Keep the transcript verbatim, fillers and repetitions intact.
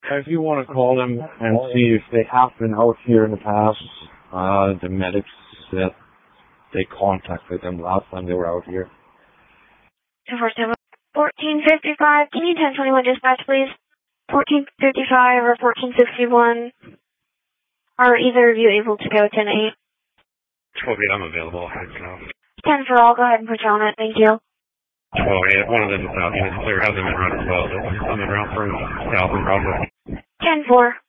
If you want to call them and see if they have been out here in the past, uh, the medics said they contacted them last time they were out here. two four seven, fourteen fifty-five, can you ten twenty-one dispatch, please? fourteen fifty-five or fourteen sixty-one. Are either of you able to go ten eight? twelve eight, I'm available. ten for all, go ahead and put you on it, thank you. twelve eight, one of them is south. It's clear. Have them in route twelve. I'm in route from south and Bravo. ten four.